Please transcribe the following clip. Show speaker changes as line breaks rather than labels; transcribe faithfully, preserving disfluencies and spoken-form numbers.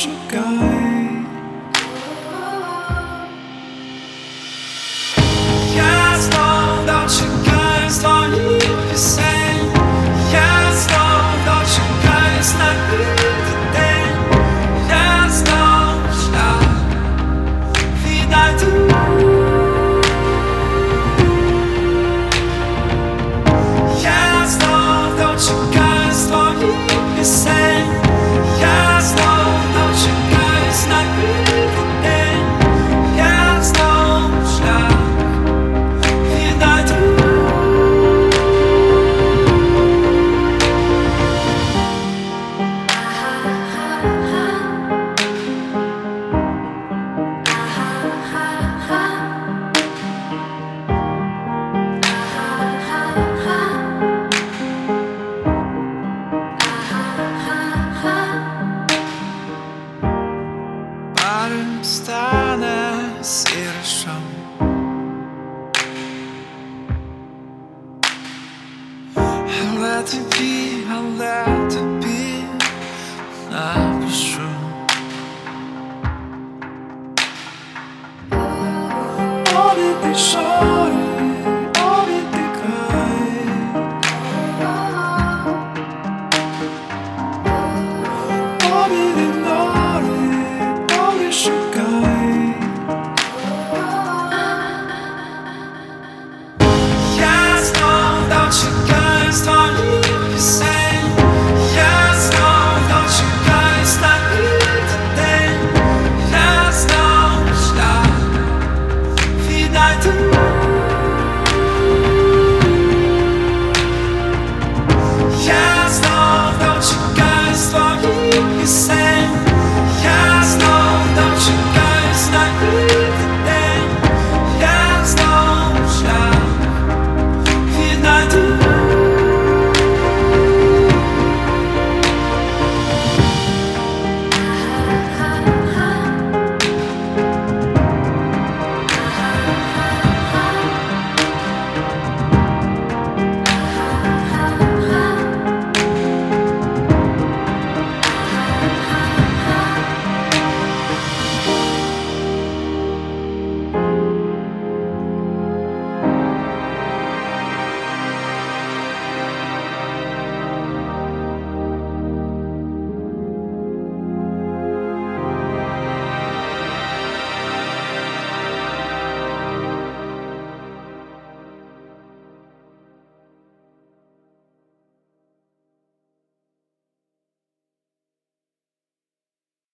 шукай. Я знов дочекаюсь твоїх пісень, я знов дочекаюсь на квітий день, я знов шлях віднайду. Я знов дочекаюсь твоїх пісень, я знов дочекаюсь на квітий день, я знов шлях віднайду. Баром стане сірішим, але тобі, але тобі напишу. Вони прийшов